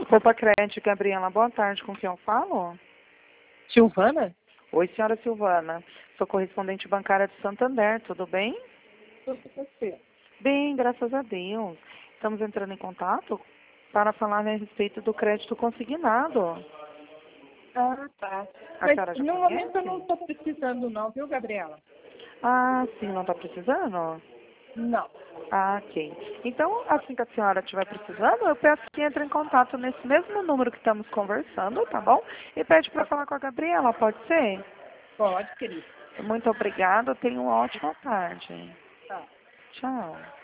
Copa Crédito, Gabriela, boa tarde. Com quem eu falo? Silvana? Oi, senhora Silvana. Sou correspondente bancária de Santander, tudo bem? Tudo com você. Bem, graças a Deus. Estamos entrando em contato para falar a respeito do crédito consignado. Ah, tá. A Mas senhora já no conhece? momento eu não estou precisando não, viu, Gabriela? Ah, sim, não está precisando? Não. Ah, ok. Então, assim que a senhora estiver precisando, eu peço que entre em contato nesse mesmo número que estamos conversando, tá bom? E pede para falar com a Gabriela, pode ser? Pode, querido. Muito obrigada, tenha uma ótima tarde. Tá. Tchau.